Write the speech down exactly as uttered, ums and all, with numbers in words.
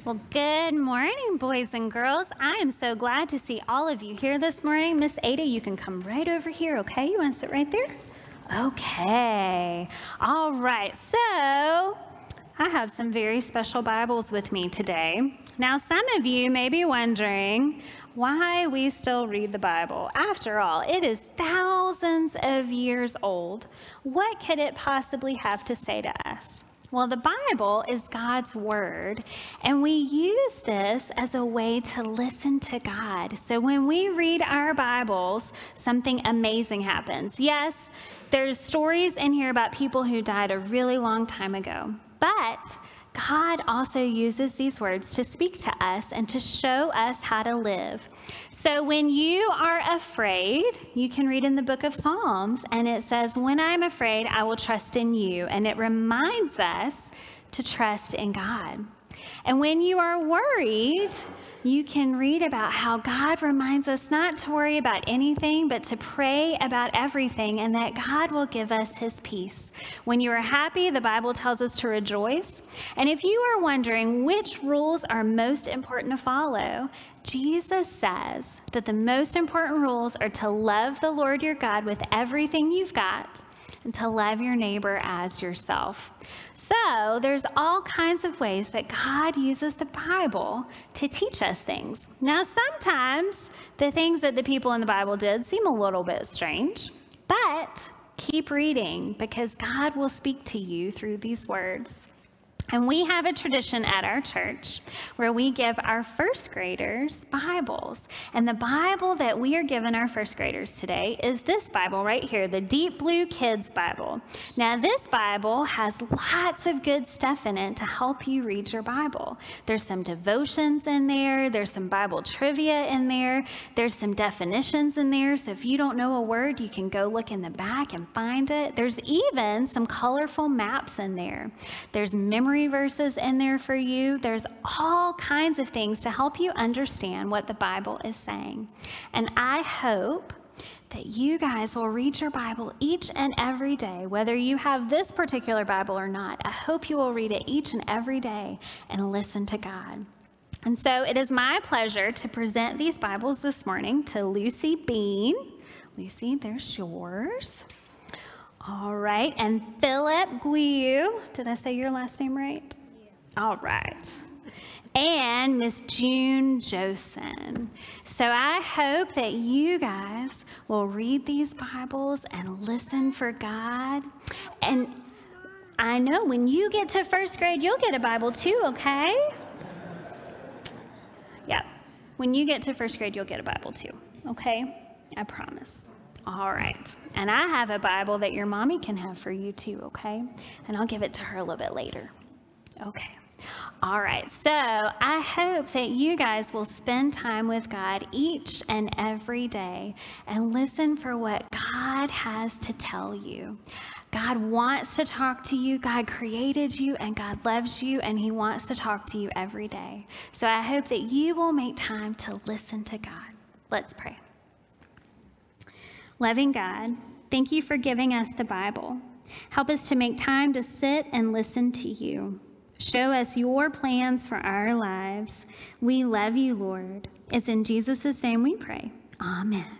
Well, good morning, boys and girls. I am so glad to see all of you here this morning. Miss Ada, you can come right over here, okay? You want to sit right there? Okay. All right. So I have some very special Bibles with me today. Now, some of you may be wondering why we still read the Bible. After all, it is thousands of years old. What could it possibly have to say to us? Well, the Bible is God's word, and we use this as a way to listen to God. So when we read our Bibles, something amazing happens. Yes, there's stories in here about people who died a really long time ago, but God also uses these words to speak to us and to show us how to live. So when you are afraid, you can read in the book of Psalms, and it says, "When I'm afraid, I will trust in you." And it reminds us to trust in God. And when you are worried, you can read about how God reminds us not to worry about anything, but to pray about everything, and that God will give us his peace. When you are happy, the Bible tells us to rejoice. And if you are wondering which rules are most important to follow, Jesus says that the most important rules are to love the Lord your God with everything you've got, and to love your neighbor as yourself. So there's all kinds of ways that God uses the Bible to teach us things. Now, sometimes the things that the people in the Bible did seem a little bit strange, but keep reading because God will speak to you through these words. And we have a tradition at our church where we give our first graders Bibles. And the Bible that we are giving our first graders today is this Bible right here, the Deep Blue Kids Bible. Now, this Bible has lots of good stuff in it to help you read your Bible. There's some devotions in there. There's some Bible trivia in there. There's some definitions in there. So if you don't know a word, you can go look in the back and find it. There's even some colorful maps in there. There's memory verses in there for you. There's all kinds of things to help you understand what the Bible is saying. And I hope that you guys will read your Bible each and every day, whether you have this particular Bible or not. I hope you will read it each and every day and listen to God. And so it is my pleasure to present these Bibles this morning to Lucy Bean. Lucy, there's yours. All right, and Philip Guiu. Did I say your last name right? Yeah. All right. And Miss June Josen. So I hope that you guys will read these Bibles and listen for God. And I know when you get to first grade, you'll get a Bible too, okay? Yeah, when you get to first grade, you'll get a Bible too, okay? I promise. All right, and I have a Bible that your mommy can have for you too, okay? And I'll give it to her a little bit later. Okay, all right, so I hope that you guys will spend time with God each and every day and listen for what God has to tell you. God wants to talk to you. God created you, and God loves you, and he wants to talk to you every day. So I hope that you will make time to listen to God. Let's pray. Loving God, thank you for giving us the Bible. Help us to make time to sit and listen to you. Show us your plans for our lives. We love you, Lord. It's in Jesus' name we pray. Amen.